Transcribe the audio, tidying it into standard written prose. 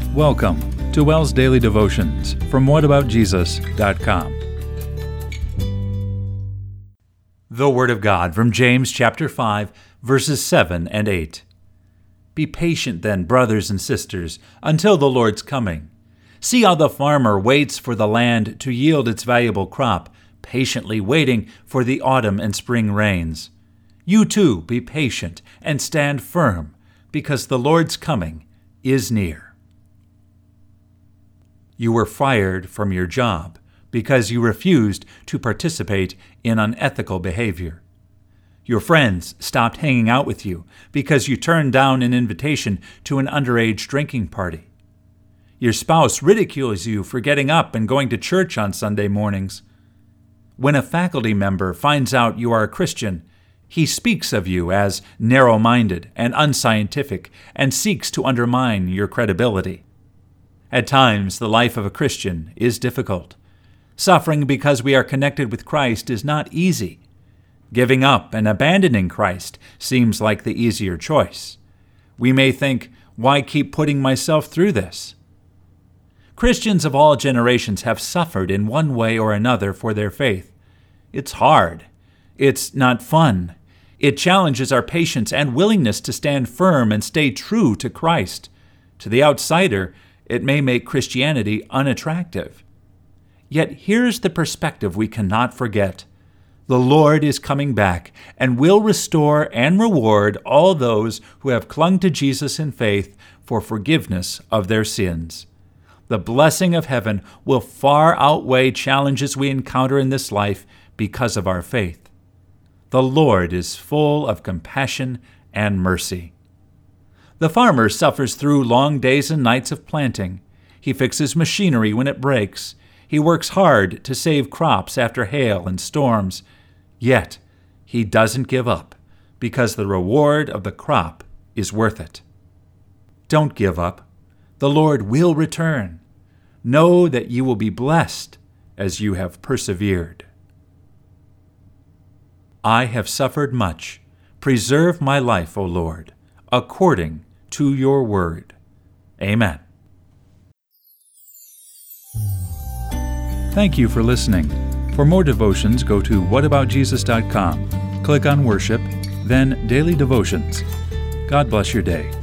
Welcome to WELL's Daily Devotions from whataboutjesus.com. The Word of God from James chapter 5, verses 7 and 8. Be patient then, brothers and sisters, until the Lord's coming. See how the farmer waits for the land to yield its valuable crop, patiently waiting for the autumn and spring rains. You too be patient and stand firm, because the Lord's coming is near. You were fired from your job because you refused to participate in unethical behavior. Your friends stopped hanging out with you because you turned down an invitation to an underage drinking party. Your spouse ridicules you for getting up and going to church on Sunday mornings. When a faculty member finds out you are a Christian, he speaks of you as narrow-minded and unscientific and seeks to undermine your credibility. At times, the life of a Christian is difficult. Suffering because we are connected with Christ is not easy. Giving up and abandoning Christ seems like the easier choice. We may think, why keep putting myself through this? Christians of all generations have suffered in one way or another for their faith. It's hard. It's not fun. It challenges our patience and willingness to stand firm and stay true to Christ. To the outsider, it may make Christianity unattractive. Yet here's the perspective we cannot forget. The Lord is coming back and will restore and reward all those who have clung to Jesus in faith for forgiveness of their sins. The blessing of heaven will far outweigh challenges we encounter in this life because of our faith. The Lord is full of compassion and mercy. The farmer suffers through long days and nights of planting. He fixes machinery when it breaks. He works hard to save crops after hail and storms. Yet, he doesn't give up because the reward of the crop is worth it. Don't give up. The Lord will return. Know that you will be blessed as you have persevered. I have suffered much. Preserve my life, O Lord, according to your word. Amen. Thank you for listening. For more devotions, go to whataboutjesus.com. Click on Worship, then Daily Devotions. God bless your day.